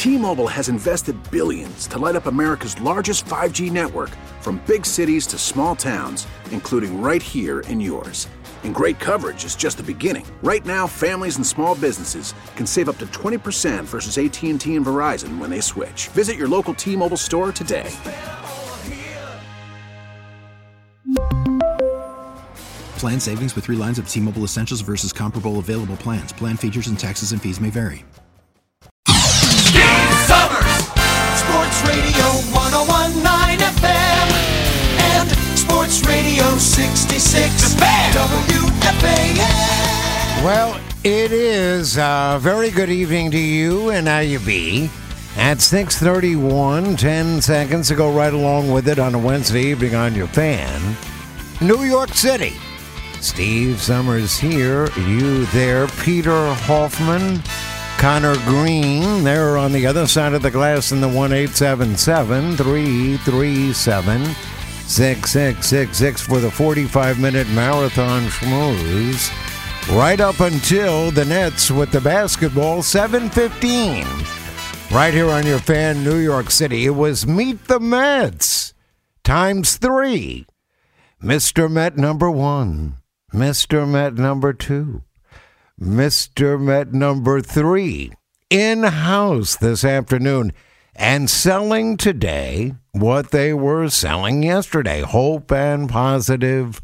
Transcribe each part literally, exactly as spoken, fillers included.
T-Mobile has invested billions to light up America's largest five G network, from big cities to small towns, including right here in yours. And great coverage is just the beginning. Right now, families and small businesses can save up to twenty percent versus A T and T and Verizon when they switch. Visit your local T-Mobile store today. Plan savings with three lines of T-Mobile Essentials versus comparable available plans. Plan features and taxes and fees may vary. Steve Summers, Sports Radio one oh one point nine F M and Sports Radio sixty-six W F A N. Well, it is a very good evening to you, and how you be. At six thirty-one, ten seconds to go right along with it on a Wednesday evening on your fan. New York City. Steve Summers here, you there, Peter Hoffman, Connor Green, they're on the other side of the glass in the one eight seven seven, three three seven, six six six six for the forty-five minute marathon schmooze. Right up until the Nets with the basketball, seven fifteen. Right here on your fan, New York City. It was Meet the Mets times three. Mister Met number one, Mister Met number two, Mister Met number three, in-house this afternoon, and selling today what they were selling yesterday, hope and positive,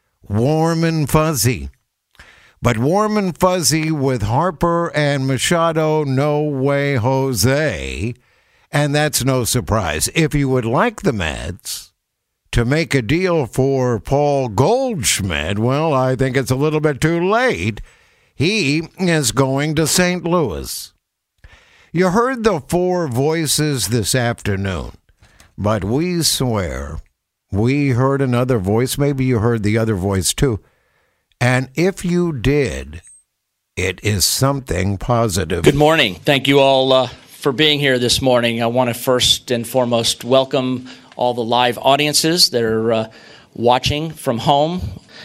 warm and fuzzy. But warm and fuzzy with Harper and Machado, no way, Jose, and that's no surprise. If you would like the Mets to make a deal for Paul Goldschmidt, well, I think it's a little bit too late. He is going to Saint Louis. You heard the four voices this afternoon, but we swear we heard another voice. Maybe you heard the other voice too. And if you did, it is something positive. Good morning. Thank you all uh, for being here this morning. I want to first and foremost welcome all the live audiences that are uh, watching from home.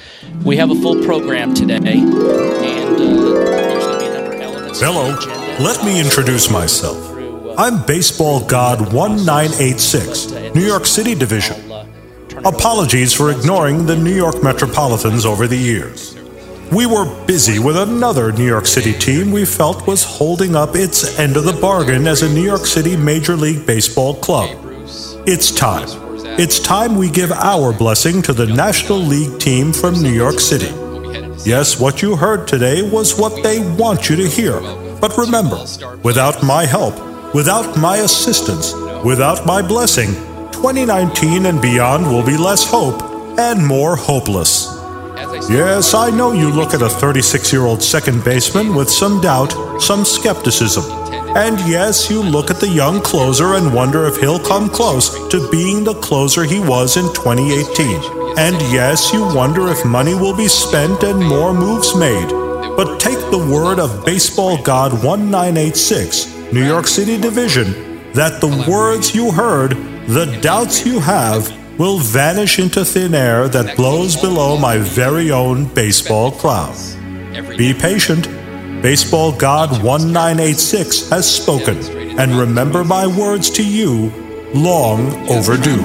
We have a full program today, and uh, there's going to be a number of elements. Hello, let me introduce myself. I'm Baseball God one nine eight six, New York City Division. Apologies for ignoring the New York Metropolitans over the years. We were busy with another New York City team we felt was holding up its end of the bargain as a New York City Major League Baseball club. It's time. It's time we give our blessing to the National League team from New York City. Yes, what you heard today was what they want you to hear. But remember, without my help, without my assistance, without my blessing, twenty nineteen and beyond will be less hope and more hopeless. Yes, I know you look at a thirty-six-year-old second baseman with some doubt, some skepticism. And yes, you look at the young closer and wonder if he'll come close to being the closer he was in twenty eighteen. And yes, you wonder if money will be spent and more moves made. But take the word of Baseball God one nine eight six, New York City Division, that the words you heard, the doubts you have, will vanish into thin air that blows below my very own baseball cloud. Be patient. Baseball God one nine eight six has spoken, and remember my words to you, long overdue.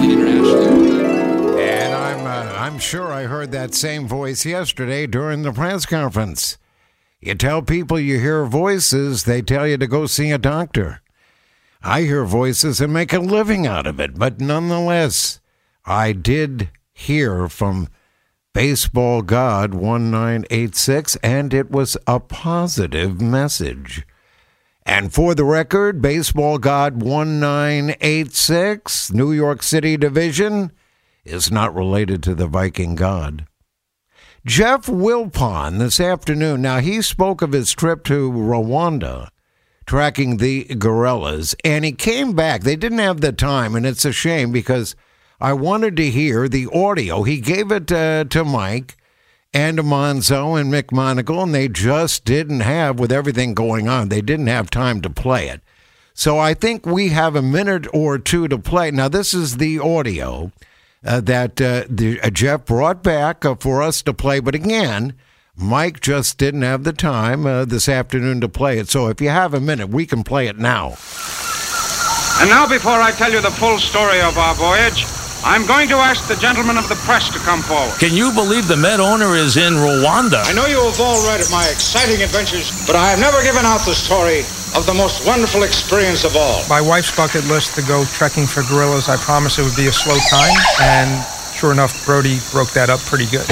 And I'm, uh, I'm sure I heard that same voice yesterday during the press conference. You tell people you hear voices, they tell you to go see a doctor. I hear voices and make a living out of it, but nonetheless, I did hear from Baseball God one nine eight six, and it was a positive message. And for the record, Baseball God one nine eight six, New York City Division, is not related to the Viking God. Jeff Wilpon this afternoon, now he spoke of his trip to Rwanda, tracking the guerrillas, and he came back. They didn't have the time, and it's a shame because I wanted to hear the audio. He gave it uh, to Mike and to Monzo and Mick Monagle, and they just didn't have, with everything going on, they didn't have time to play it. So I think we have a minute or two to play. Now, this is the audio uh, that uh, the, uh, Jeff brought back uh, for us to play. But again, Mike just didn't have the time uh, this afternoon to play it. So if you have a minute, we can play it now. And now, before I tell you the full story of our voyage, I'm going to ask the gentlemen of the press to come forward. Can you believe the Met owner is in Rwanda? I know you have all read of my exciting adventures, but I have never given out the story of the most wonderful experience of all. My wife's bucket list to go trekking for gorillas. I promised it would be a slow time, and sure enough, Brody broke that up pretty good. The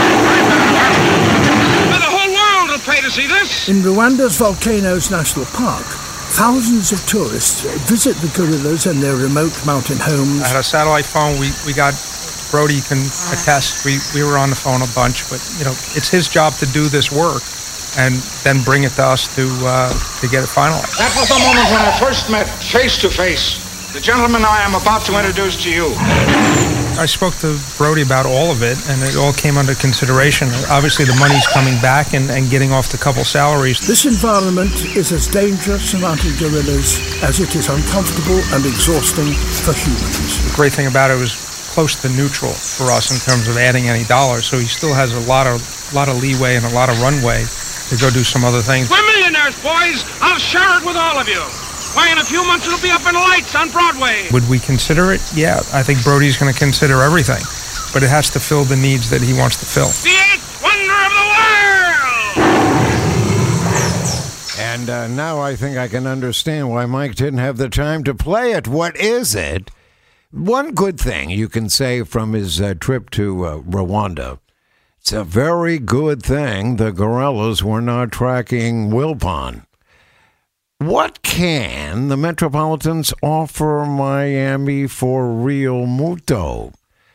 whole world will pay to see this. In Rwanda's Volcanoes National Park, thousands of tourists visit the gorillas and their remote mountain homes. I had a satellite phone. We we got, Brody can attest, we, we were on the phone a bunch, but, you know, it's his job to do this work and then bring it to us to uh, to get it finalized. That was the moment when I first met face to face the gentleman I am about to introduce to you. I spoke to Brody about all of it, and it all came under consideration. Obviously, the money's coming back and, and getting off the couple salaries. This environment is as dangerous surrounding gorillas as it is uncomfortable and exhausting for humans. The great thing about it was close to neutral for us in terms of adding any dollars, so he still has a lot of lot of leeway and a lot of runway to go do some other things. We're millionaires, boys! I'll share it with all of you! Why, in a few months it'll be up in lights on Broadway. Would we consider it? Yeah, I think Brody's going to consider everything, but it has to fill the needs that he wants to fill. The eighth wonder of the world! And uh, now I think I can understand why Mike didn't have the time to play it. What is it? One good thing you can say from his uh, trip to uh, Rwanda, it's a very good thing the gorillas were not tracking Wilpon. What can the Metropolitans offer Miami for Real Muto?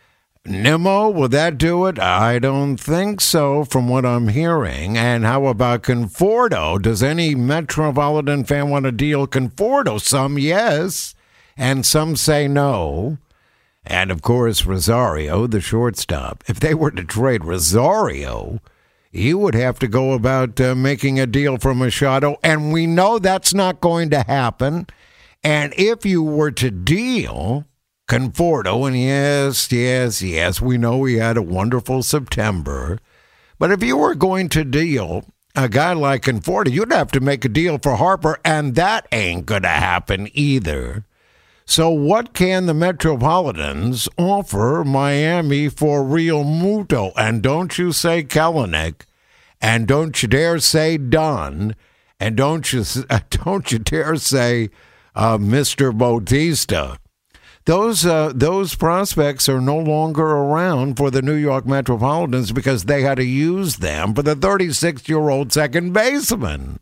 Nimmo, will that do it? I don't think so from what I'm hearing. And how about Conforto? Does any Metropolitan fan want to deal Conforto? Some yes, and some say no. And, of course, Rosario, the shortstop. If they were to trade Rosario, you would have to go about uh, making a deal for Machado, and we know that's not going to happen. And if you were to deal Conforto, and yes, yes, yes, we know we had a wonderful September, but if you were going to deal a guy like Conforto, you'd have to make a deal for Harper, and that ain't going to happen either. So what can the Metropolitans offer Miami for Real Muto? And don't you say Kelenic, and don't you dare say Dunn, and don't you don't you dare say uh, Mister Bautista. Those uh, those prospects are no longer around for the New York Metropolitans because they had to use them for the thirty-six-year-old second baseman.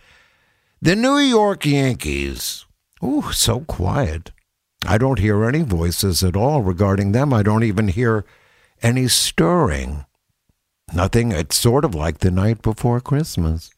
The New York Yankees. Ooh, so quiet. I don't hear any voices at all regarding them. I don't even hear any stirring. Nothing. It's sort of like the night before Christmas.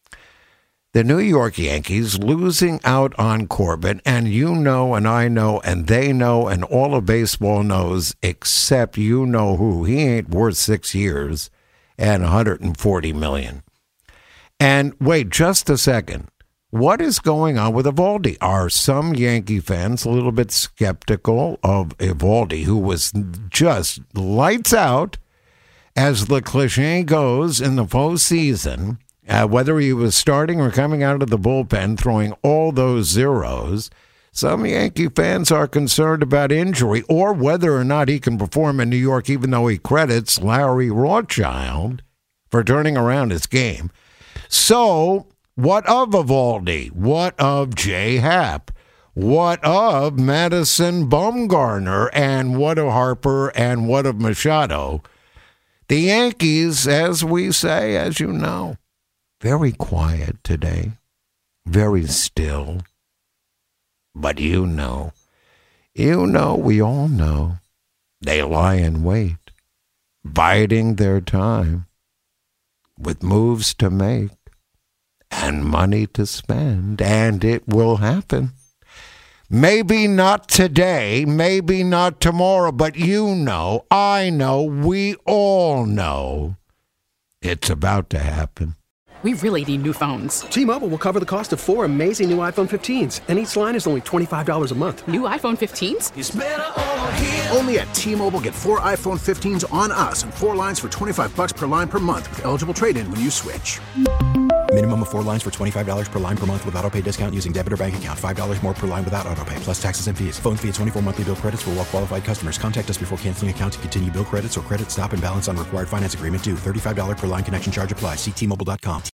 The New York Yankees losing out on Corbin, and you know, and I know, and they know, and all of baseball knows, except you know who. He ain't worth six years and one hundred forty million dollars. And wait just a second. What is going on with Eovaldi? Are some Yankee fans a little bit skeptical of Eovaldi, who was just lights out, as the cliche goes, in the postseason, uh, whether he was starting or coming out of the bullpen, throwing all those zeros? Some Yankee fans are concerned about injury or whether or not he can perform in New York, even though he credits Larry Rothschild for turning around his game. So, what of Eovaldi? What of J. Happ? What of Madison Bumgarner? And what of Harper? And what of Machado? The Yankees, as we say, as you know, very quiet today, very still. But you know, you know, we all know, they lie in wait, biding their time, with moves to make and money to spend, and it will happen. Maybe not today, maybe not tomorrow, but you know, I know, we all know it's about to happen. We really need new phones. T-Mobile will cover the cost of four amazing new iPhone fifteens, and each line is only twenty-five dollars a month. New iPhone fifteens? It's better over here. Only at T-Mobile, get four iPhone fifteens on us and four lines for twenty-five bucks per line per month with eligible trade-in when you switch. Minimum of four lines for twenty-five dollars per line per month with auto pay discount using debit or bank account. five dollars more per line without auto pay, plus taxes and fees. Phone fee at twenty-four monthly bill credits for well-qualified customers. Contact us before canceling account to continue bill credits or credit stop and balance on required finance agreement due. thirty-five dollars per line connection charge applies. See T Mobile dot com.